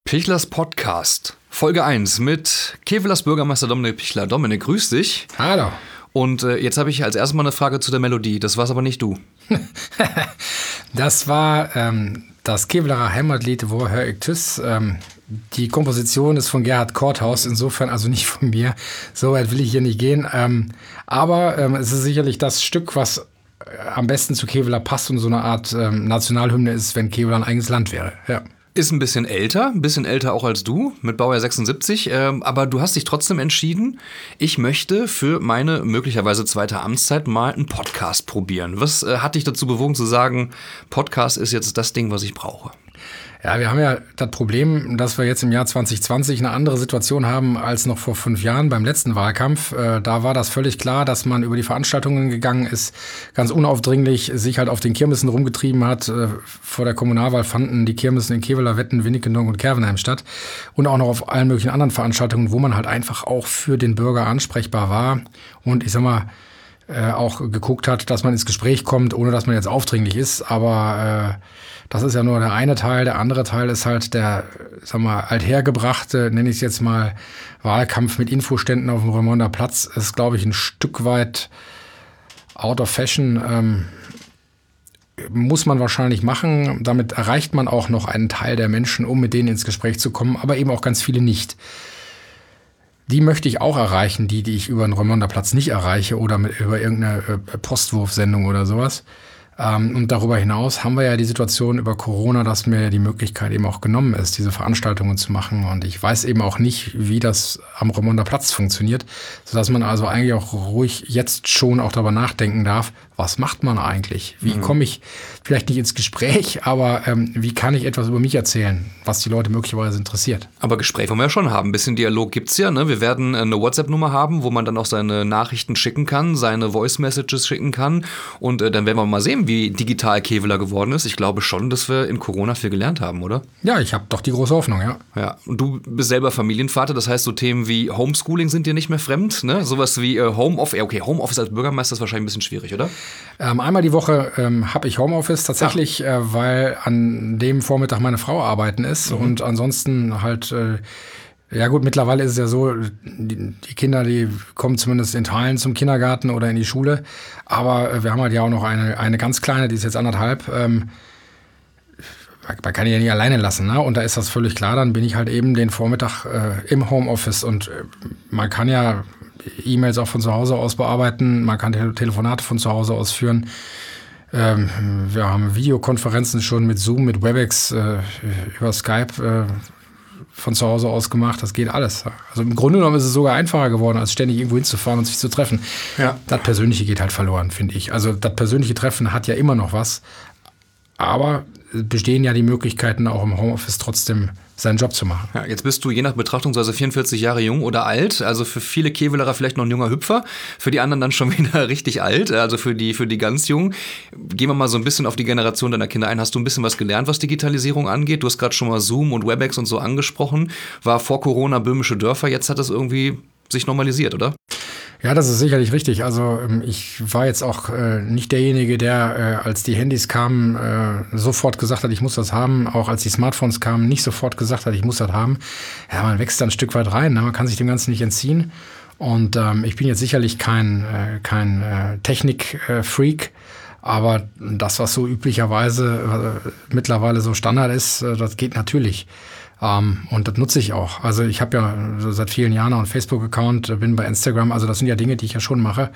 Pichlers Podcast, Folge 1 mit Kevelers Bürgermeister Dominik Pichler. Dominik, grüß dich. Hallo. Und jetzt habe ich als erstes mal eine Frage zu der Melodie. Das war's aber nicht du. Das war das Kevlarer Heimatlied Wo hör ich tüss. Die Komposition ist von Gerhard Korthaus, insofern also nicht von mir. So weit will ich hier nicht gehen. Aber es ist sicherlich das Stück, was am besten zu Kevlar passt und so eine Art Nationalhymne ist, wenn Kevlar ein eigenes Land wäre. Ja. Ist ein bisschen älter auch als du, mit Baujahr 76, aber du hast dich trotzdem entschieden, ich möchte für meine möglicherweise zweite Amtszeit mal einen Podcast probieren. Was hat dich dazu bewogen zu sagen, Podcast ist jetzt das Ding, was ich brauche? Ja, wir haben ja das Problem, dass wir jetzt im Jahr 2020 eine andere Situation haben als noch vor 5 Jahren beim letzten Wahlkampf. Da war das völlig klar, dass man über die Veranstaltungen gegangen ist, ganz unaufdringlich sich halt auf den Kirmessen rumgetrieben hat. Vor der Kommunalwahl fanden die Kirmessen in Kevela, Wetten, Winnickendonk und Kervenheim statt. Und auch noch auf allen möglichen anderen Veranstaltungen, wo man halt einfach auch für den Bürger ansprechbar war. Und ich sag mal, auch geguckt hat, dass man ins Gespräch kommt, ohne dass man jetzt aufdringlich ist. Aber das ist ja nur der eine Teil. Der andere Teil ist halt der, sag mal, althergebrachte, nenne ich es jetzt mal, Wahlkampf mit Infoständen auf dem Remonter Platz. Ist, glaube ich, ein Stück weit out of fashion. Muss man wahrscheinlich machen. Damit erreicht man auch noch einen Teil der Menschen, um mit denen ins Gespräch zu kommen, aber eben auch ganz viele nicht. Die möchte ich auch erreichen, die ich über den Remonter Platz nicht erreiche oder über irgendeine Postwurfsendung oder sowas. Und darüber hinaus haben wir ja die Situation über Corona, dass mir die Möglichkeit eben auch genommen ist, diese Veranstaltungen zu machen. Und ich weiß eben auch nicht, wie das am Remonter Platz funktioniert, sodass man also eigentlich auch ruhig jetzt schon auch darüber nachdenken darf, was macht man eigentlich? Wie komme ich vielleicht nicht ins Gespräch, aber wie kann ich etwas über mich erzählen, was die Leute möglicherweise interessiert? Aber Gespräch wollen wir ja schon haben. Ein bisschen Dialog gibt's ja, ne? Wir werden eine WhatsApp-Nummer haben, wo man dann auch seine Nachrichten schicken kann, seine Voice-Messages schicken kann. Und dann werden wir mal sehen, wie digital Kevlar geworden ist. Ich glaube schon, dass wir in Corona viel gelernt haben, oder? Ja, ich habe doch die große Hoffnung, ja. Ja, und du bist selber Familienvater, das heißt, so Themen wie Homeschooling sind dir nicht mehr fremd, ne? Sowas wie Homeoffice. Okay, Homeoffice als Bürgermeister ist wahrscheinlich ein bisschen schwierig, oder? Einmal die Woche habe ich Homeoffice tatsächlich, weil an dem Vormittag meine Frau arbeiten ist und ansonsten halt, ja gut, mittlerweile ist es ja so, die Kinder, die kommen zumindest in Teilen zum Kindergarten oder in die Schule, aber wir haben halt ja auch noch eine ganz kleine, die ist jetzt 1,5, man kann die ja nicht alleine lassen, ne? Und da ist das völlig klar, dann bin ich halt eben den Vormittag im Homeoffice und man kann ja E-Mails auch von zu Hause aus bearbeiten, man kann Telefonate von zu Hause aus führen. Wir haben Videokonferenzen schon mit Zoom, mit WebEx, über Skype von zu Hause aus gemacht. Das geht alles. Also im Grunde genommen ist es sogar einfacher geworden, als ständig irgendwo hinzufahren und sich zu treffen. Ja. Das Persönliche geht halt verloren, finde ich. Also das persönliche Treffen hat ja immer noch was, aber bestehen ja die Möglichkeiten, auch im Homeoffice trotzdem seinen Job zu machen. Ja, jetzt bist du je nach Betrachtungsweise 44 Jahre jung oder alt, also für viele Kevlarer vielleicht noch ein junger Hüpfer, für die anderen dann schon wieder richtig alt, also für die ganz Jungen. Gehen wir mal so ein bisschen auf die Generation deiner Kinder ein. Hast du ein bisschen was gelernt, was Digitalisierung angeht? Du hast gerade schon mal Zoom und WebEx und so angesprochen. War vor Corona böhmische Dörfer, jetzt hat das irgendwie sich normalisiert, oder? Ja, das ist sicherlich richtig. Also ich war jetzt auch nicht derjenige, der, als die Handys kamen, sofort gesagt hat, ich muss das haben. Auch als die Smartphones kamen, nicht sofort gesagt hat, ich muss das haben. Ja, man wächst da ein Stück weit rein. Ne? Man kann sich dem Ganzen nicht entziehen. Und ich bin jetzt sicherlich kein Technik-Freak. Aber das, was so üblicherweise mittlerweile so Standard ist, das geht natürlich. Und das nutze ich auch. Also ich habe ja seit vielen Jahren auch einen Facebook-Account, bin bei Instagram. Also das sind ja Dinge, die ich ja schon mache.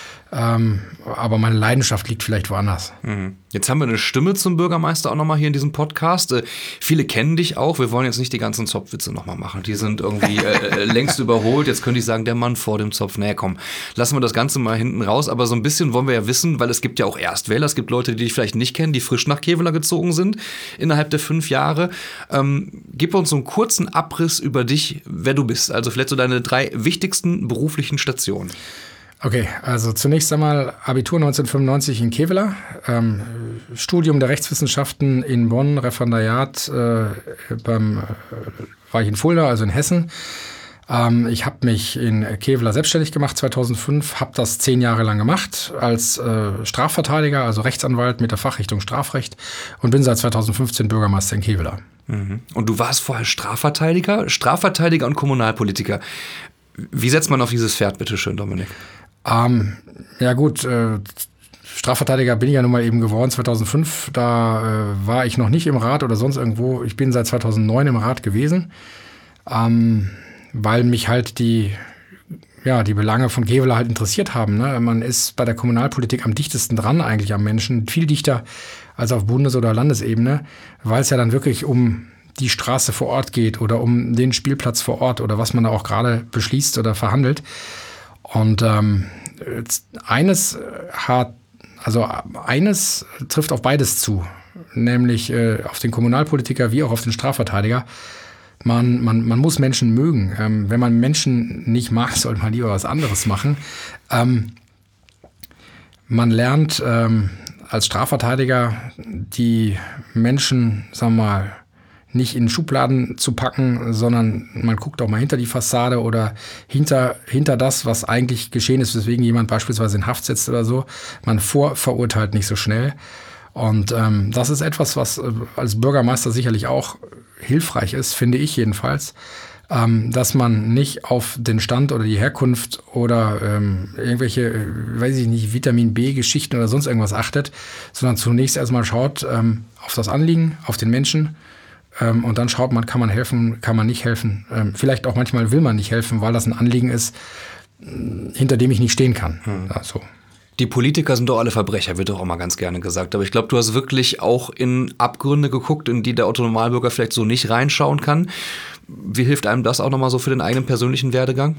Aber meine Leidenschaft liegt vielleicht woanders. Jetzt haben wir eine Stimme zum Bürgermeister auch nochmal hier in diesem Podcast. Viele kennen dich auch. Wir wollen jetzt nicht die ganzen Zopfwitze nochmal machen. Die sind irgendwie längst überholt. Jetzt könnte ich sagen, der Mann vor dem Zopf. Naja, komm, lassen wir das Ganze mal hinten raus. Aber so ein bisschen wollen wir ja wissen, weil es gibt ja auch Erstwähler. Es gibt Leute, die dich vielleicht nicht kennen, die frisch nach Kevlar gezogen sind innerhalb der 5 Jahre. Gib uns so einen kurzen Abriss über dich, wer du bist. Also vielleicht so deine 3 wichtigsten beruflichen Stationen. Okay, also zunächst einmal Abitur 1995 in Kevlar, Studium der Rechtswissenschaften in Bonn, Referendariat war ich in Fulda, also in Hessen. Ich habe mich in Kevela selbstständig gemacht 2005, habe das 10 Jahre lang gemacht als Strafverteidiger, also Rechtsanwalt mit der Fachrichtung Strafrecht und bin seit 2015 Bürgermeister in Kevela. Und du warst vorher Strafverteidiger und Kommunalpolitiker. Wie setzt man auf dieses Pferd, bitteschön, Dominik? Ja gut, Strafverteidiger bin ich ja nun mal eben geworden 2005. Da war ich noch nicht im Rat oder sonst irgendwo. Ich bin seit 2009 im Rat gewesen, weil mich halt die Belange von Kevela halt interessiert haben. Ne? Man ist bei der Kommunalpolitik am dichtesten dran eigentlich am Menschen, viel dichter als auf Bundes- oder Landesebene, weil es ja dann wirklich um die Straße vor Ort geht oder um den Spielplatz vor Ort oder was man da auch gerade beschließt oder verhandelt. Und eines trifft auf beides zu, nämlich auf den Kommunalpolitiker wie auch auf den Strafverteidiger. Man muss Menschen mögen. Wenn man Menschen nicht mag, sollte man lieber was anderes machen. Man lernt als Strafverteidiger die Menschen, sagen wir mal, nicht in Schubladen zu packen, sondern man guckt auch mal hinter die Fassade oder hinter das, was eigentlich geschehen ist, weswegen jemand beispielsweise in Haft sitzt oder so. Man vorverurteilt nicht so schnell. Und das ist etwas, was als Bürgermeister sicherlich auch hilfreich ist, finde ich jedenfalls, dass man nicht auf den Stand oder die Herkunft oder irgendwelche, weiß ich nicht, Vitamin B-Geschichten oder sonst irgendwas achtet, sondern zunächst erstmal schaut auf das Anliegen, auf den Menschen. Und dann schaut man, kann man helfen, kann man nicht helfen. Vielleicht auch manchmal will man nicht helfen, weil das ein Anliegen ist, hinter dem ich nicht stehen kann. Also. Die Politiker sind doch alle Verbrecher, wird doch auch mal ganz gerne gesagt. Aber ich glaube, du hast wirklich auch in Abgründe geguckt, in die der Otto-Normalbürger vielleicht so nicht reinschauen kann. Wie hilft einem das auch nochmal so für den eigenen persönlichen Werdegang?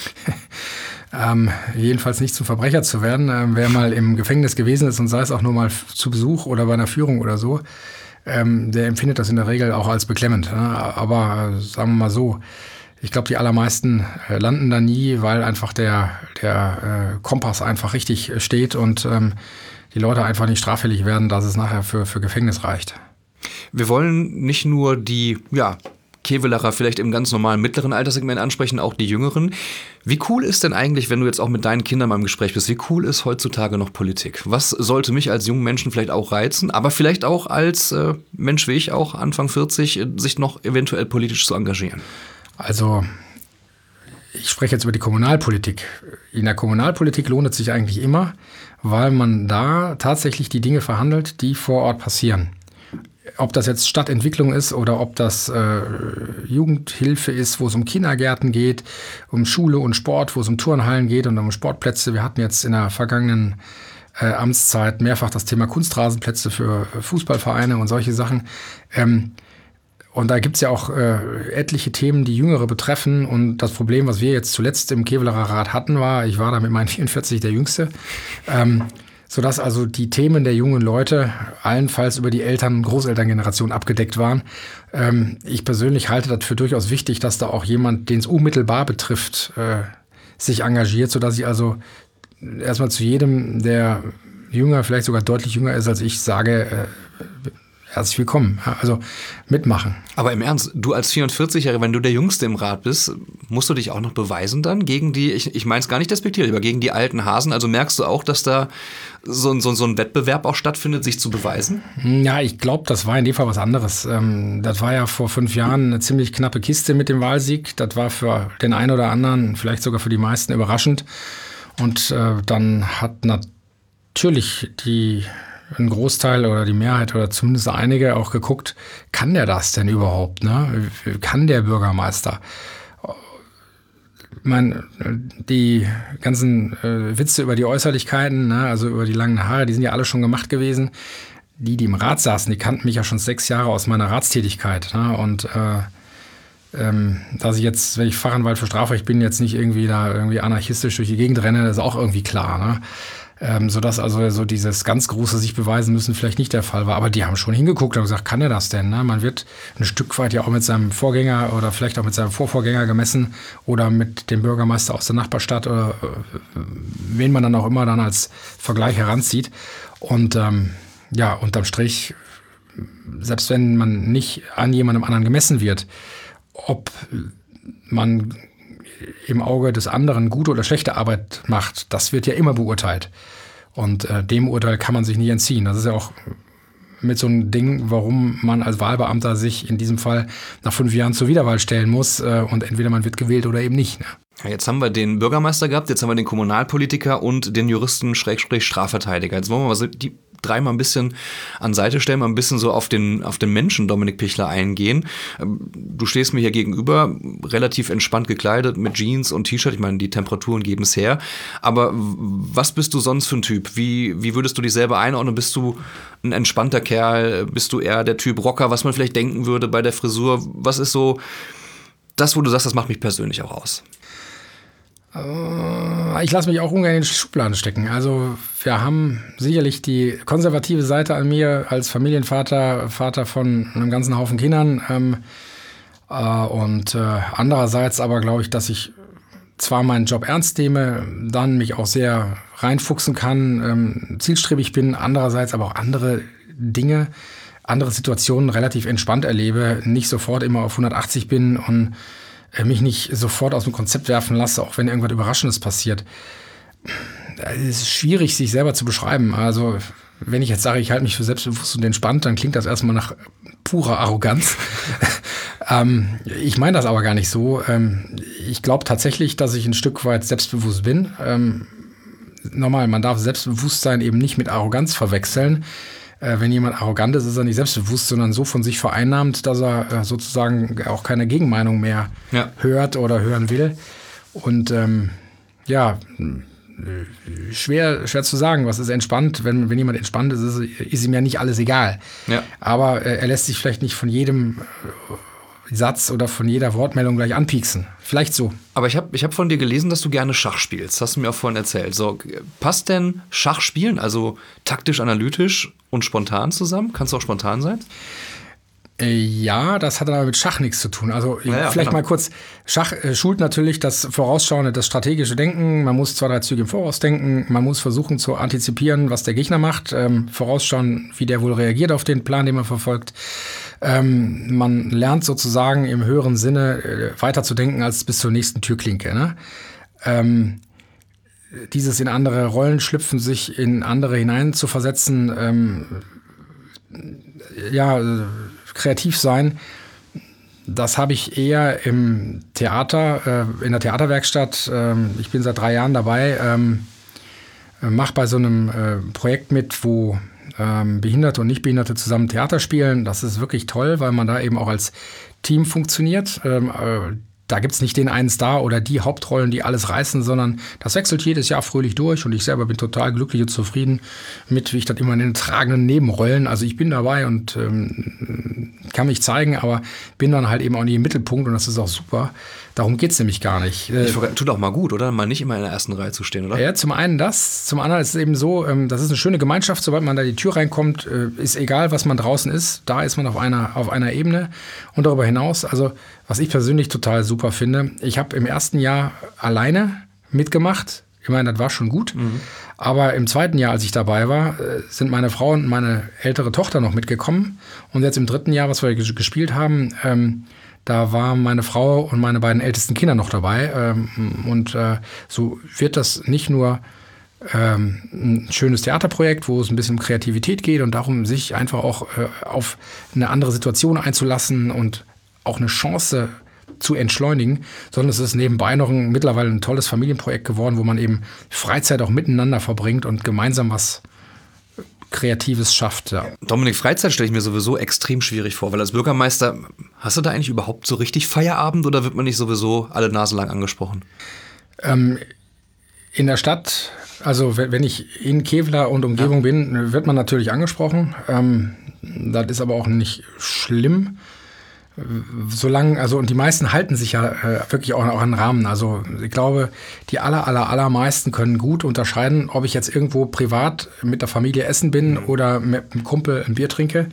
Jedenfalls nicht zum Verbrecher zu werden. Wer mal im Gefängnis gewesen ist und sei es auch nur mal zu Besuch oder bei einer Führung oder so, der empfindet das in der Regel auch als beklemmend. Ne? Aber sagen wir mal so, ich glaube, die allermeisten landen da nie, weil einfach der Kompass einfach richtig steht und die Leute einfach nicht straffällig werden, dass es nachher für Gefängnis reicht. Wir wollen nicht nur die Kevelarer vielleicht im ganz normalen mittleren Alterssegment ansprechen, auch die Jüngeren. Wie cool ist denn eigentlich, wenn du jetzt auch mit deinen Kindern mal im Gespräch bist, wie cool ist heutzutage noch Politik? Was sollte mich als jungen Menschen vielleicht auch reizen, aber vielleicht auch als Mensch wie ich, auch Anfang 40, sich noch eventuell politisch zu engagieren? Also ich spreche jetzt über die Kommunalpolitik. In der Kommunalpolitik lohnt es sich eigentlich immer, weil man da tatsächlich die Dinge verhandelt, die vor Ort passieren. Ob das jetzt Stadtentwicklung ist oder ob das Jugendhilfe ist, wo es um Kindergärten geht, um Schule und Sport, wo es um Turnhallen geht und um Sportplätze. Wir hatten jetzt in der vergangenen Amtszeit mehrfach das Thema Kunstrasenplätze für Fußballvereine und solche Sachen. Und da gibt's ja auch etliche Themen, die Jüngere betreffen. Und das Problem, was wir jetzt zuletzt im Kevelarer Rat hatten, war, ich war da mit meinen 44 der Jüngste, sodass also die Themen der jungen Leute allenfalls über die Eltern- und Großelterngeneration abgedeckt waren. Ich persönlich halte das für durchaus wichtig, dass da auch jemand, den es unmittelbar betrifft, sich engagiert, sodass ich also erstmal zu jedem, der jünger, vielleicht sogar deutlich jünger ist als ich, sage, herzlich willkommen, also mitmachen. Aber im Ernst, du als 44-Jähriger, wenn du der Jüngste im Rat bist, musst du dich auch noch beweisen dann gegen die, ich meine es gar nicht despektierlich, aber gegen die alten Hasen? Also merkst du auch, dass da so ein Wettbewerb auch stattfindet, sich zu beweisen? Ja, ich glaube, das war in dem Fall was anderes. Das war ja vor 5 Jahren eine ziemlich knappe Kiste mit dem Wahlsieg. Das war für den einen oder anderen, vielleicht sogar für die meisten, überraschend. Und dann hat natürlich ein Großteil oder die Mehrheit oder zumindest einige auch geguckt, kann der das denn überhaupt? Ne? Kann der Bürgermeister? Ich meine, die ganzen Witze über die Äußerlichkeiten, ne, also über die langen Haare, die sind ja alle schon gemacht gewesen. Die im Rat saßen, die kannten mich ja schon 6 Jahre aus meiner Ratstätigkeit. Ne? Und dass ich jetzt, wenn ich Fachanwalt für Strafrecht bin, jetzt nicht irgendwie anarchistisch durch die Gegend renne, das ist auch irgendwie klar. Ne? Sodass also so dieses ganz große sich beweisen müssen vielleicht nicht der Fall war. Aber die haben schon hingeguckt und gesagt, kann er das denn? Ne? Man wird ein Stück weit ja auch mit seinem Vorgänger oder vielleicht auch mit seinem Vorvorgänger gemessen oder mit dem Bürgermeister aus der Nachbarstadt oder wen man dann auch immer dann als Vergleich heranzieht. Und unterm Strich, selbst wenn man nicht an jemandem anderen gemessen wird, ob man im Auge des anderen gute oder schlechte Arbeit macht, das wird ja immer beurteilt. Und dem Urteil kann man sich nicht entziehen. Das ist ja auch mit so einem Ding, warum man als Wahlbeamter sich in diesem Fall nach 5 Jahren zur Wiederwahl stellen muss und entweder man wird gewählt oder eben nicht. Ne? Ja, jetzt haben wir den Bürgermeister gehabt, jetzt haben wir den Kommunalpolitiker und den Juristen-Strafverteidiger. Jetzt wollen wir mal die 3 mal ein bisschen an Seite stellen, mal ein bisschen so auf den Menschen Dominik Pichler eingehen. Du stehst mir hier gegenüber, relativ entspannt gekleidet mit Jeans und T-Shirt. Ich meine, die Temperaturen geben es her. Aber was bist du sonst für ein Typ? Wie würdest du dich selber einordnen? Bist du ein entspannter Kerl? Bist du eher der Typ Rocker, was man vielleicht denken würde bei der Frisur? Was ist so das, wo du sagst, das macht mich persönlich auch aus? Ich lasse mich auch ungern in Schubladen stecken. Also wir haben sicherlich die konservative Seite an mir als Familienvater, Vater von einem ganzen Haufen Kindern. Andererseits aber glaube ich, dass ich zwar meinen Job ernst nehme, dann mich auch sehr reinfuchsen kann, zielstrebig bin, andererseits aber auch andere Dinge, andere Situationen relativ entspannt erlebe, nicht sofort immer auf 180 bin und mich nicht sofort aus dem Konzept werfen lasse, auch wenn irgendwas Überraschendes passiert. Es ist schwierig, sich selber zu beschreiben. Also wenn ich jetzt sage, ich halte mich für selbstbewusst und entspannt, dann klingt das erstmal nach purer Arroganz. Ich meine das aber gar nicht so. Ich glaube tatsächlich, dass ich ein Stück weit selbstbewusst bin. Nochmal, man darf Selbstbewusstsein eben nicht mit Arroganz verwechseln. Wenn jemand arrogant ist, ist er nicht selbstbewusst, sondern so von sich vereinnahmt, dass er sozusagen auch keine Gegenmeinung mehr hört oder hören will. Und schwer zu sagen, was ist entspannt. Wenn jemand entspannt ist, ist ihm ja nicht alles egal. Ja. Aber er lässt sich vielleicht nicht von jedem Satz oder von jeder Wortmeldung gleich anpieksen. Vielleicht so. Aber ich hab von dir gelesen, dass du gerne Schach spielst. Hast du mir auch vorhin erzählt. So, passt denn Schachspielen, also taktisch, analytisch und spontan zusammen? Kannst du auch spontan sein? Ja, das hat aber mit Schach nichts zu tun. Also vielleicht mal kurz, Schach schult natürlich das vorausschauende, das strategische Denken. Man muss 2, 3 Züge im Voraus denken. Man muss versuchen zu antizipieren, was der Gegner macht. Vorausschauen, wie der wohl reagiert auf den Plan, den man verfolgt. Man lernt sozusagen im höheren Sinne weiterzudenken als bis zur nächsten Türklinke. Ne? Dieses in andere Rollen schlüpfen, sich in andere hinein zu versetzen, kreativ sein, das habe ich eher im Theater, in der Theaterwerkstatt. Ich bin seit 3 Jahren dabei, mache bei so einem Projekt mit, wo Behinderte und Nichtbehinderte zusammen Theater spielen. Das ist wirklich toll, weil man da eben auch als Team funktioniert. Da gibt's nicht den einen Star oder die Hauptrollen, die alles reißen, sondern das wechselt jedes Jahr fröhlich durch und ich selber bin total glücklich und zufrieden mit, wie ich das immer in den tragenden Nebenrollen. Also ich bin dabei und kann mich zeigen, aber bin dann halt eben auch nicht im Mittelpunkt und das ist auch super. Darum geht's nämlich gar nicht. Tut auch mal gut, oder? Mal nicht immer in der ersten Reihe zu stehen, oder? Ja, zum einen das, zum anderen ist es eben so, das ist eine schöne Gemeinschaft, sobald man da die Tür reinkommt, ist egal, was man draußen ist, da ist man auf einer Ebene und darüber hinaus, also was ich persönlich total super finde, ich habe im ersten Jahr alleine mitgemacht, ich meine, das war schon gut, aber im zweiten Jahr, als ich dabei war, sind meine Frau und meine ältere Tochter noch mitgekommen und jetzt im 3. Jahr, was wir gespielt haben, da waren meine Frau und meine beiden ältesten Kinder noch dabei. So wird das nicht nur ein schönes Theaterprojekt, wo es ein bisschen um Kreativität geht und darum, sich einfach auch auf eine andere Situation einzulassen und auch eine Chance zu entschleunigen, sondern es ist nebenbei noch mittlerweile ein tolles Familienprojekt geworden, wo man eben Freizeit auch miteinander verbringt und gemeinsam was Kreatives schafft, ja. Dominik, Freizeit stelle ich mir sowieso extrem schwierig vor, weil als Bürgermeister, hast du da eigentlich überhaupt so richtig Feierabend oder wird man nicht sowieso alle Nase lang angesprochen? In der Stadt, also wenn ich in Kevlar und Umgebung bin, wird man natürlich angesprochen. Das ist aber auch nicht schlimm. Solange, also und die meisten halten sich ja wirklich auch an Rahmen. Also ich glaube, die allermeisten können gut unterscheiden, ob ich jetzt irgendwo privat mit der Familie essen bin oder mit einem Kumpel ein Bier trinke.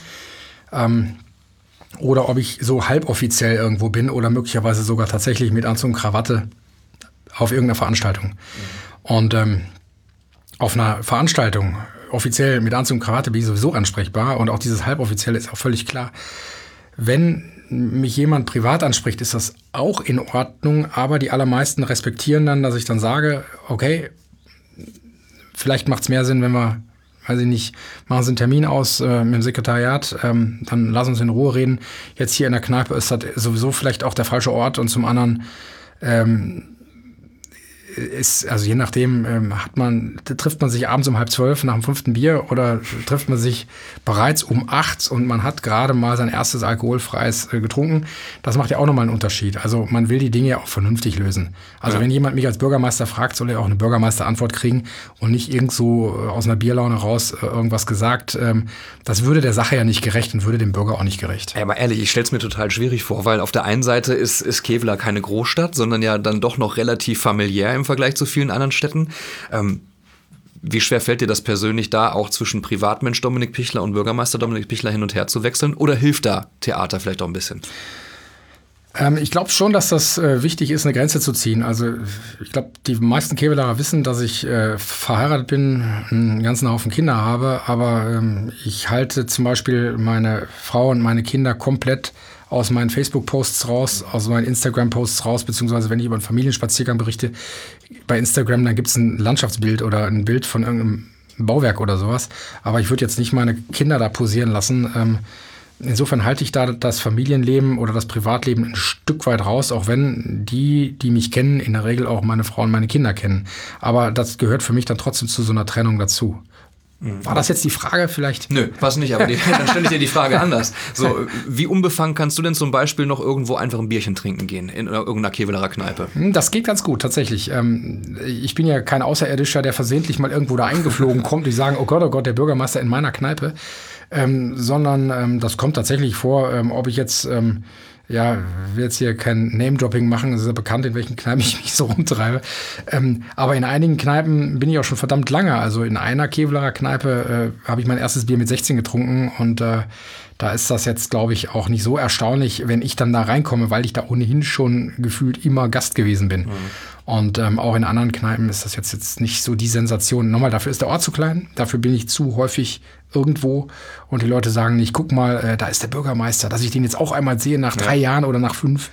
Oder ob ich so halboffiziell irgendwo bin oder möglicherweise sogar tatsächlich mit Anzug und Krawatte auf irgendeiner Veranstaltung. Und auf einer Veranstaltung offiziell mit Anzug und Krawatte bin ich sowieso ansprechbar und auch dieses halboffizielle ist auch völlig klar. Wenn mich jemand privat anspricht, ist das auch in Ordnung, aber die allermeisten respektieren dann, dass ich dann sage, okay, vielleicht macht es mehr Sinn, wenn wir, weiß ich nicht, machen Sie einen Termin aus mit dem Sekretariat, dann lass uns in Ruhe reden. Jetzt hier in der Kneipe ist das sowieso vielleicht auch der falsche Ort und zum anderen also je nachdem, trifft man sich abends um 11:30 nach dem 5. Bier oder trifft man sich bereits um 8 und man hat gerade mal sein erstes alkoholfreies getrunken. Das macht ja auch nochmal einen Unterschied. Also man will die Dinge ja auch vernünftig lösen. Also wenn jemand mich als Bürgermeister fragt, soll er auch eine Bürgermeisterantwort kriegen und nicht irgend so aus einer Bierlaune raus irgendwas gesagt. Das würde der Sache ja nicht gerecht und würde dem Bürger auch nicht gerecht. Ja, aber ehrlich, ich stelle es mir total schwierig vor, weil auf der einen Seite ist Kevelaer keine Großstadt, sondern ja dann doch noch relativ familiär im Vergleich zu vielen anderen Städten. Wie schwer fällt dir das persönlich da, auch zwischen Privatmensch Dominik Pichler und Bürgermeister Dominik Pichler hin und her zu wechseln? Oder hilft da Theater vielleicht auch ein bisschen? Ich glaube schon, dass das wichtig ist, eine Grenze zu ziehen. Also ich glaube, die meisten Kevelaerer wissen, dass ich verheiratet bin, einen ganzen Haufen Kinder habe, aber ich halte zum Beispiel meine Frau und meine Kinder komplett aus meinen Facebook-Posts raus, aus meinen Instagram-Posts raus, beziehungsweise wenn ich über einen Familienspaziergang berichte, bei Instagram, dann gibt es ein Landschaftsbild oder ein Bild von irgendeinem Bauwerk oder sowas. Aber ich würde jetzt nicht meine Kinder da posieren lassen. Insofern halte ich da das Familienleben oder das Privatleben ein Stück weit raus, auch wenn die mich kennen, in der Regel auch meine Frau und meine Kinder kennen. Aber das gehört für mich dann trotzdem zu so einer Trennung dazu. War das jetzt die Frage vielleicht? Nö, was nicht, aber dann stelle ich dir die Frage anders. So, wie unbefangen kannst du denn zum Beispiel noch irgendwo einfach ein Bierchen trinken gehen, in irgendeiner Kevelaerer Kneipe? Das geht ganz gut, tatsächlich. Ich bin ja kein Außerirdischer, der versehentlich mal irgendwo da eingeflogen kommt, die sagen, oh Gott, der Bürgermeister in meiner Kneipe. Sondern das kommt tatsächlich vor, ob ich jetzt... will jetzt hier kein Name-Dropping machen, es ist ja bekannt, in welchen Kneipen ich mich so rumtreibe. Aber in einigen Kneipen bin ich auch schon verdammt lange. Also in einer Kevelaerer Kneipe habe ich mein erstes Bier mit 16 getrunken und da ist das jetzt, glaube ich, auch nicht so erstaunlich, wenn ich dann da reinkomme, weil ich da ohnehin schon gefühlt immer Gast gewesen bin. Und auch in anderen Kneipen ist das jetzt nicht so die Sensation. Nochmal, dafür ist der Ort zu klein, dafür bin ich zu häufig irgendwo und die Leute sagen nicht, guck mal, da ist der Bürgermeister, dass ich den jetzt auch einmal sehe nach 3 Jahren oder nach 5,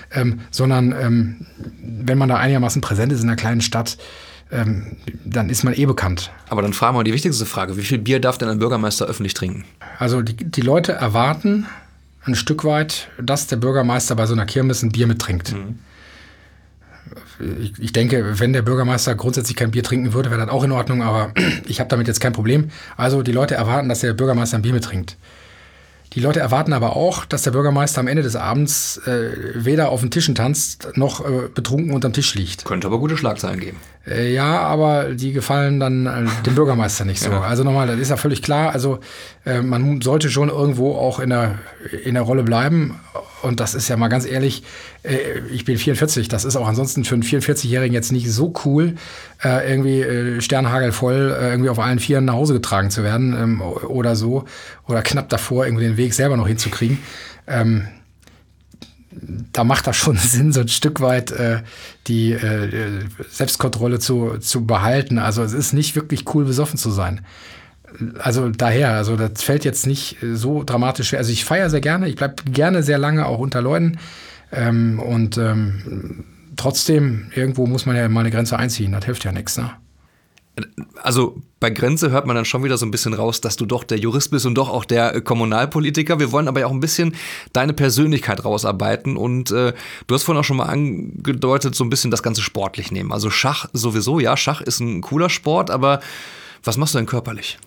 sondern wenn man da einigermaßen präsent ist in einer kleinen Stadt, dann ist man bekannt. Aber dann fragen wir die wichtigste Frage, wie viel Bier darf denn ein Bürgermeister öffentlich trinken? Also die Leute erwarten ein Stück weit, dass der Bürgermeister bei so einer Kirmes ein Bier mittrinkt. Ich denke, wenn der Bürgermeister grundsätzlich kein Bier trinken würde, wäre das auch in Ordnung, aber ich habe damit jetzt kein Problem. Also die Leute erwarten, dass der Bürgermeister ein Bier mittrinkt. Die Leute erwarten aber auch, dass der Bürgermeister am Ende des Abends weder auf den Tischen tanzt, noch betrunken unterm Tisch liegt. Könnte aber gute Schlagzeilen geben. Ja, aber die gefallen dann dem Bürgermeister nicht so. Ja. Also nochmal, das ist ja völlig klar. Also man sollte schon irgendwo auch in der Rolle bleiben. Und das ist ja mal ganz ehrlich, ich bin 44, das ist auch ansonsten für einen 44-Jährigen jetzt nicht so cool, irgendwie sternhagelvoll irgendwie auf allen Vieren nach Hause getragen zu werden oder so. Oder knapp davor, irgendwie den Weg selber noch hinzukriegen. Da macht das schon Sinn, so ein Stück weit die Selbstkontrolle zu behalten. Also es ist nicht wirklich cool, besoffen zu sein. Also das fällt jetzt nicht so dramatisch schwer. Also ich feiere sehr gerne, ich bleibe gerne sehr lange auch unter Leuten. Trotzdem, irgendwo muss man ja mal eine Grenze einziehen, das hilft ja nichts, ne? Also bei Grenze hört man dann schon wieder so ein bisschen raus, dass du doch der Jurist bist und doch auch der Kommunalpolitiker. Wir wollen aber ja auch ein bisschen deine Persönlichkeit rausarbeiten und du hast vorhin auch schon mal angedeutet, so ein bisschen das Ganze sportlich nehmen. Also Schach sowieso, ja, Schach ist ein cooler Sport, aber was machst du denn körperlich?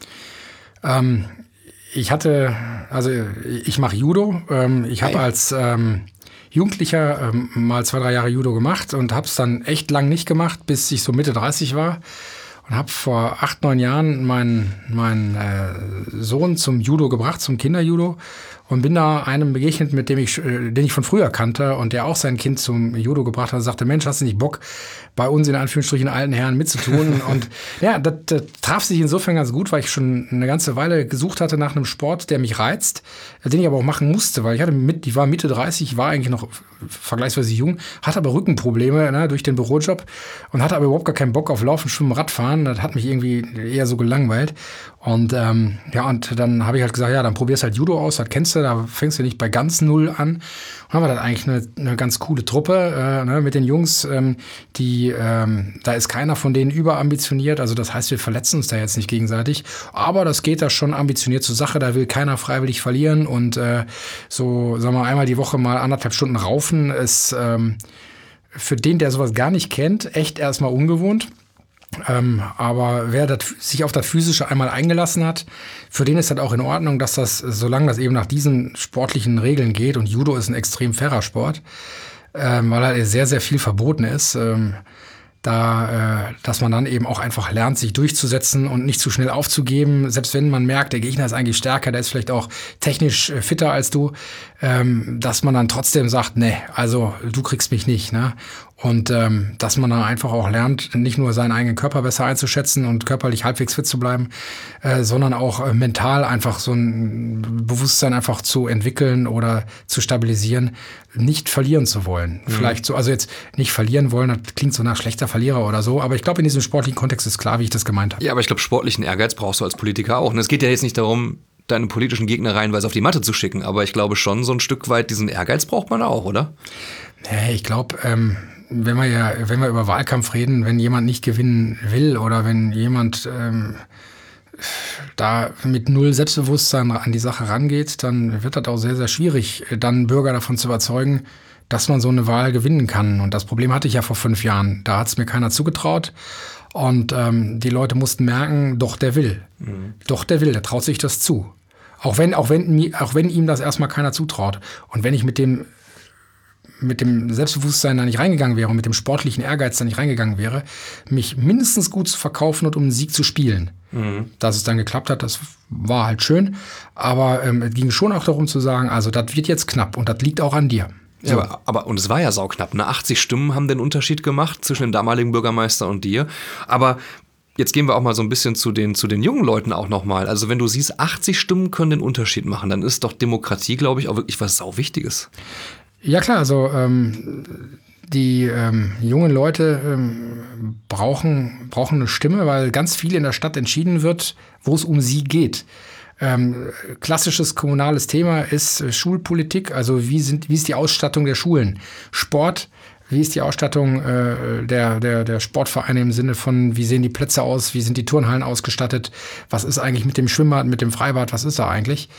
Ich mache Judo. Ich habe als Jugendlicher mal 2-3 Jahre Judo gemacht und habe es dann echt lang nicht gemacht, bis ich so Mitte 30 war. Und habe vor 8-9 Jahren meinen Sohn zum Judo gebracht, zum Kinderjudo. Und bin da einem begegnet, den ich von früher kannte und der auch sein Kind zum Judo gebracht hat und sagte, Mensch, hast du nicht Bock, bei uns in Anführungsstrichen alten Herren mitzutun? Und ja, das traf sich insofern ganz gut, weil ich schon eine ganze Weile gesucht hatte nach einem Sport, der mich reizt, den ich aber auch machen musste, weil ich war Mitte 30, war eigentlich noch vergleichsweise jung, hatte aber Rückenprobleme durch den Bürojob und hatte aber überhaupt gar keinen Bock auf Laufen, Schwimmen, Radfahren Jahren. Das hat mich irgendwie eher so gelangweilt. Und und dann habe ich halt gesagt, ja, dann probierst halt Judo aus, das kennst du, da fängst du nicht bei ganz null an. Und haben wir dann eigentlich eine ganz coole Truppe mit den Jungs, da ist keiner von denen überambitioniert. Also das heißt, wir verletzen uns da jetzt nicht gegenseitig. Aber das geht da schon ambitioniert zur Sache, da will keiner freiwillig verlieren. Und so, sagen wir mal, einmal die Woche mal 1,5 Stunden raufen ist für den, der sowas gar nicht kennt, echt erstmal ungewohnt. Aber wer sich auf das Physische einmal eingelassen hat, für den ist das auch in Ordnung, dass das, solange das eben nach diesen sportlichen Regeln geht, und Judo ist ein extrem fairer Sport, weil halt sehr, sehr viel verboten ist, dass man dann eben auch einfach lernt, sich durchzusetzen und nicht zu schnell aufzugeben. Selbst wenn man merkt, der Gegner ist eigentlich stärker, der ist vielleicht auch technisch fitter als du, dass man dann trotzdem sagt, nee, also du kriegst mich nicht, ne? Und dass man dann einfach auch lernt, nicht nur seinen eigenen Körper besser einzuschätzen und körperlich halbwegs fit zu bleiben, sondern auch mental einfach so ein Bewusstsein einfach zu entwickeln oder zu stabilisieren, nicht verlieren zu wollen. Vielleicht so, also jetzt nicht verlieren wollen, das klingt so nach schlechter Verlierer oder so, aber ich glaube, in diesem sportlichen Kontext ist klar, wie ich das gemeint habe. Ja, aber ich glaube, sportlichen Ehrgeiz brauchst du als Politiker auch. Und es geht ja jetzt nicht darum, deine politischen Gegner reihenweise auf die Matte zu schicken, aber ich glaube schon, so ein Stück weit diesen Ehrgeiz braucht man auch, oder? Nee, ich glaube, wenn wir über Wahlkampf reden, wenn jemand nicht gewinnen will oder wenn jemand da mit null Selbstbewusstsein an die Sache rangeht, dann wird das auch sehr, sehr schwierig, dann Bürger davon zu überzeugen, dass man so eine Wahl gewinnen kann. Und das Problem hatte ich ja vor 5 Jahren. Da hat es mir keiner zugetraut. Und die Leute mussten merken, doch, der will. Doch, der will, der traut sich das zu. Auch wenn ihm das erstmal keiner zutraut. Und wenn ich mit dem Selbstbewusstsein da nicht reingegangen wäre und mit dem sportlichen Ehrgeiz da nicht reingegangen wäre, mich mindestens gut zu verkaufen und um einen Sieg zu spielen. Dass es dann geklappt hat, das war halt schön. Aber es ging schon auch darum zu sagen, also das wird jetzt knapp und das liegt auch an dir. So. Ja, aber und es war ja sauknapp. 80 Stimmen haben den Unterschied gemacht zwischen dem damaligen Bürgermeister und dir. Aber jetzt gehen wir auch mal so ein bisschen zu den jungen Leuten auch nochmal. Also wenn du siehst, 80 Stimmen können den Unterschied machen, dann ist doch Demokratie, glaube ich, auch wirklich was Sauwichtiges. Ja klar, also die jungen Leute brauchen eine Stimme, weil ganz viel in der Stadt entschieden wird, wo es um sie geht. Klassisches kommunales Thema ist Schulpolitik, also wie ist die Ausstattung der Schulen? Sport, wie ist die Ausstattung der Sportvereine im Sinne von, wie sehen die Plätze aus, wie sind die Turnhallen ausgestattet, was ist eigentlich mit dem Schwimmbad, mit dem Freibad, was ist da eigentlich?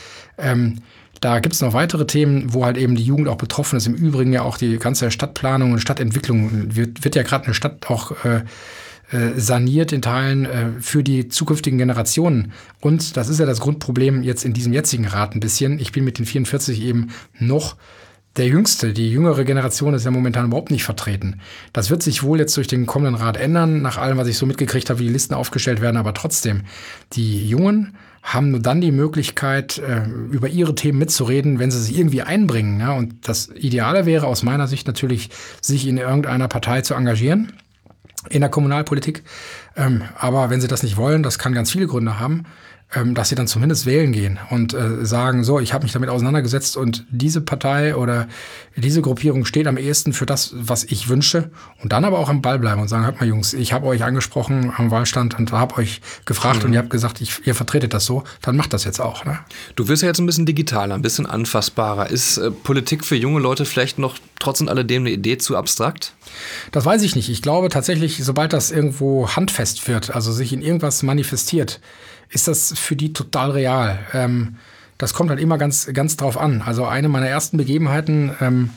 Da gibt es noch weitere Themen, wo halt eben die Jugend auch betroffen ist. Im Übrigen ja auch die ganze Stadtplanung und Stadtentwicklung wird ja gerade eine Stadt auch saniert in Teilen für die zukünftigen Generationen. Und das ist ja das Grundproblem jetzt in diesem jetzigen Rat ein bisschen. Ich bin mit den 44 eben noch der Jüngste. Die jüngere Generation ist ja momentan überhaupt nicht vertreten. Das wird sich wohl jetzt durch den kommenden Rat ändern, nach allem, was ich so mitgekriegt habe, wie die Listen aufgestellt werden. Aber trotzdem, die Jungen haben nur dann die Möglichkeit, über ihre Themen mitzureden, wenn sie sich irgendwie einbringen. Ja? Und das Ideale wäre aus meiner Sicht natürlich, sich in irgendeiner Partei zu engagieren, in der Kommunalpolitik. Aber wenn sie das nicht wollen, das kann ganz viele Gründe haben, dass sie dann zumindest wählen gehen und sagen, so, ich habe mich damit auseinandergesetzt und diese Partei oder diese Gruppierung steht am ehesten für das, was ich wünsche. Und dann aber auch am Ball bleiben und sagen, hört mal Jungs, ich habe euch angesprochen am Wahlstand und habe euch gefragt und ihr habt gesagt, ihr vertretet das so, dann macht das jetzt auch. Ne? Du wirst ja jetzt ein bisschen digitaler, ein bisschen anfassbarer. Ist Politik für junge Leute vielleicht noch trotz alledem eine Idee zu abstrakt? Das weiß ich nicht. Ich glaube tatsächlich, sobald das irgendwo handfest wird, also sich in irgendwas manifestiert, ist das für die total real. Das kommt halt immer ganz, ganz drauf an. Also eine meiner ersten Begebenheiten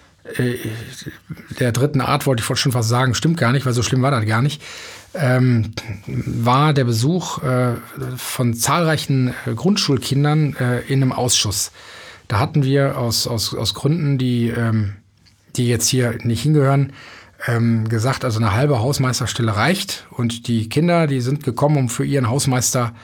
der dritten Art, wollte ich schon fast sagen, stimmt gar nicht, weil so schlimm war das gar nicht, war der Besuch von zahlreichen Grundschulkindern in einem Ausschuss. Da hatten wir aus Gründen, die jetzt hier nicht hingehören, gesagt, also eine halbe Hausmeisterstelle reicht und die Kinder, die sind gekommen, um für ihren Hausmeister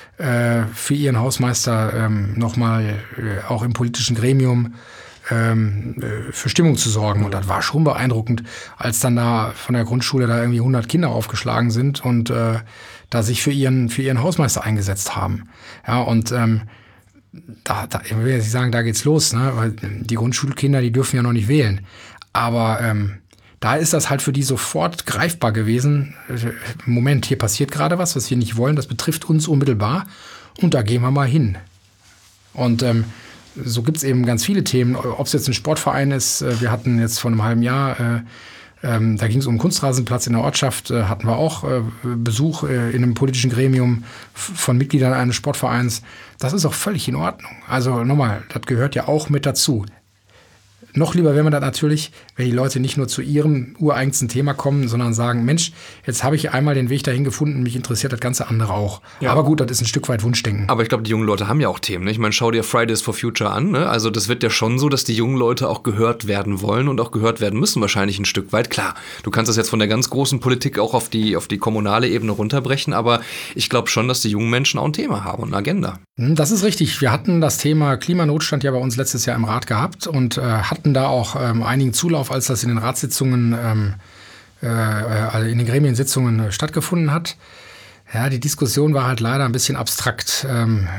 nochmal auch im politischen Gremium für Stimmung zu sorgen. Und das war schon beeindruckend, als dann da von der Grundschule da irgendwie 100 Kinder aufgeschlagen sind und da sich für ihren Hausmeister eingesetzt haben. Ja, und da will ich sagen, da geht's los, ne? Weil die Grundschulkinder, die dürfen ja noch nicht wählen. Aber Da ist das halt für die sofort greifbar gewesen. Moment, hier passiert gerade was wir nicht wollen, das betrifft uns unmittelbar und da gehen wir mal hin. Und so gibt es eben ganz viele Themen, ob es jetzt ein Sportverein ist. Wir hatten jetzt vor einem halben Jahr, da ging es um einen Kunstrasenplatz in der Ortschaft, hatten wir auch Besuch in einem politischen Gremium von Mitgliedern eines Sportvereins. Das ist auch völlig in Ordnung. Also nochmal, das gehört ja auch mit dazu. Noch lieber wäre man das natürlich, wenn die Leute nicht nur zu ihrem ureigensten Thema kommen, sondern sagen, Mensch, jetzt habe ich einmal den Weg dahin gefunden, mich interessiert das ganze andere auch. Ja. Aber gut, das ist ein Stück weit Wunschdenken. Aber ich glaube, die jungen Leute haben ja auch Themen. Ne? Ich meine, schau dir Fridays for Future an. Ne? Also das wird ja schon so, dass die jungen Leute auch gehört werden wollen und auch gehört werden müssen wahrscheinlich ein Stück weit. Klar, du kannst das jetzt von der ganz großen Politik auch auf die kommunale Ebene runterbrechen, aber ich glaube schon, dass die jungen Menschen auch ein Thema haben und eine Agenda. Das ist richtig. Wir hatten das Thema Klimanotstand ja bei uns letztes Jahr im Rat gehabt und hatten da auch einigen Zulauf, als das in den Ratssitzungen, in den Gremiensitzungen stattgefunden hat. Ja, die Diskussion war halt leider ein bisschen abstrakt.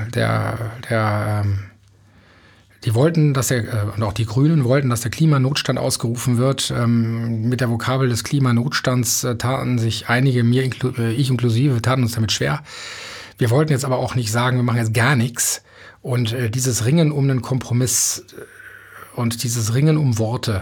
Die wollten, und auch die Grünen wollten, dass der Klimanotstand ausgerufen wird. Mit der Vokabel des Klimanotstands taten sich einige, ich inklusive, taten uns damit schwer. Wir wollten jetzt aber auch nicht sagen, wir machen jetzt gar nichts. Und dieses Ringen um einen Kompromiss und dieses Ringen um Worte,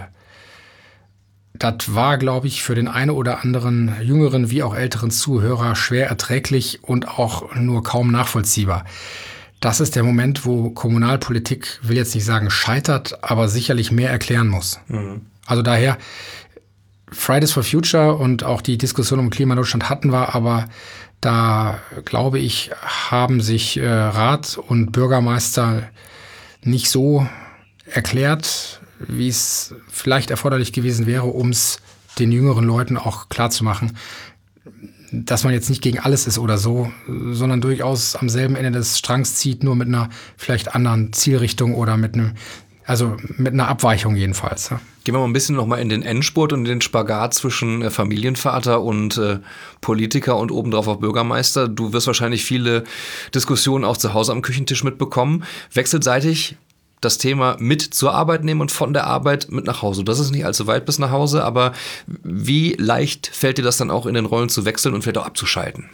das war, glaube ich, für den einen oder anderen jüngeren wie auch älteren Zuhörer schwer erträglich und auch nur kaum nachvollziehbar. Das ist der Moment, wo Kommunalpolitik, will jetzt nicht sagen scheitert, aber sicherlich mehr erklären muss. Mhm. Also daher, Fridays for Future und auch die Diskussion um Klimanotstand hatten wir, aber da, glaube ich, haben sich Rat und Bürgermeister nicht so erklärt, wie es vielleicht erforderlich gewesen wäre, um es den jüngeren Leuten auch klarzumachen, dass man jetzt nicht gegen alles ist oder so, sondern durchaus am selben Ende des Strangs zieht, nur mit einer vielleicht anderen Zielrichtung oder mit einer Abweichung jedenfalls. Ja. Gehen wir mal ein bisschen nochmal in den Endspurt und in den Spagat zwischen Familienvater und Politiker und obendrauf auch Bürgermeister. Du wirst wahrscheinlich viele Diskussionen auch zu Hause am Küchentisch mitbekommen. Wechselseitig das Thema mit zur Arbeit nehmen und von der Arbeit mit nach Hause. Das ist nicht allzu weit bis nach Hause, aber wie leicht fällt dir das dann auch in den Rollen zu wechseln und vielleicht auch abzuschalten?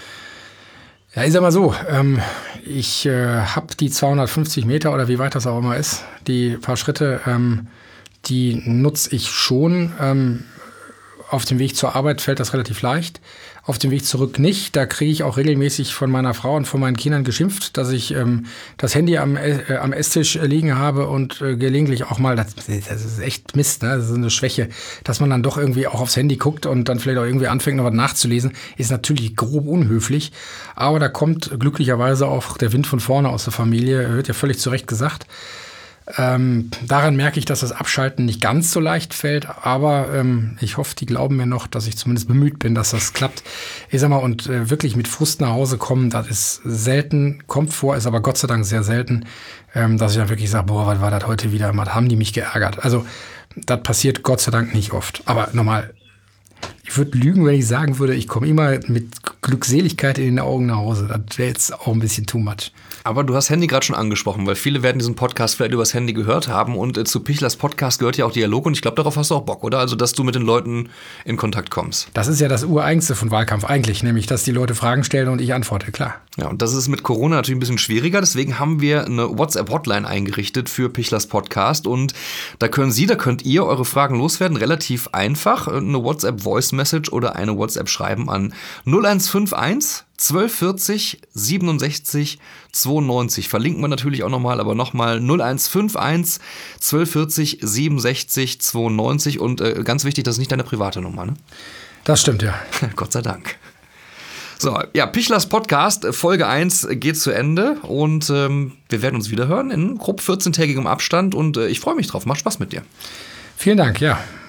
Ja, ich sag mal so, ich habe die 250 Meter oder wie weit das auch immer ist, die paar Schritte, die nutze ich schon. Auf dem Weg zur Arbeit fällt das relativ leicht. Auf dem Weg zurück nicht. Da kriege ich auch regelmäßig von meiner Frau und von meinen Kindern geschimpft, dass ich das Handy am Esstisch liegen habe und gelegentlich auch mal, das ist echt Mist, ne? Das ist eine Schwäche, dass man dann doch irgendwie auch aufs Handy guckt und dann vielleicht auch irgendwie anfängt, noch was nachzulesen, ist natürlich grob unhöflich. Aber da kommt glücklicherweise auch der Wind von vorne aus der Familie, wird ja völlig zu Recht gesagt. Daran merke ich, dass das Abschalten nicht ganz so leicht fällt, aber ich hoffe, die glauben mir noch, dass ich zumindest bemüht bin, dass das klappt. Ich sag mal, und wirklich mit Frust nach Hause kommen, das ist selten, kommt vor, ist aber Gott sei Dank sehr selten, dass ich dann wirklich sage, boah, was war das heute wieder, was haben die mich geärgert? Also das passiert Gott sei Dank nicht oft, aber normal. Ich würde lügen, wenn ich sagen würde, ich komme immer mit Glückseligkeit in den Augen nach Hause. Das wäre jetzt auch ein bisschen too much. Aber du hast Handy gerade schon angesprochen, weil viele werden diesen Podcast vielleicht übers Handy gehört haben und zu Pichlers Podcast gehört ja auch Dialog und ich glaube, darauf hast du auch Bock, oder? Also, dass du mit den Leuten in Kontakt kommst. Das ist ja das Ureigenste von Wahlkampf eigentlich, nämlich, dass die Leute Fragen stellen und ich antworte, klar. Ja, und das ist mit Corona natürlich ein bisschen schwieriger, deswegen haben wir eine WhatsApp-Hotline eingerichtet für Pichlers Podcast und da könnt ihr eure Fragen loswerden, relativ einfach, eine WhatsApp-Voice-Message oder eine WhatsApp schreiben an 0151 1240 67 92. Verlinken wir natürlich auch nochmal, aber nochmal 0151 1240 67 92 und ganz wichtig, das ist nicht deine private Nummer, ne? Das stimmt, ja. Gott sei Dank. So, ja, Pichlers Podcast, Folge 1 geht zu Ende und wir werden uns wieder hören in grob 14-tägigem Abstand und ich freue mich drauf. Macht Spaß mit dir. Vielen Dank, ja.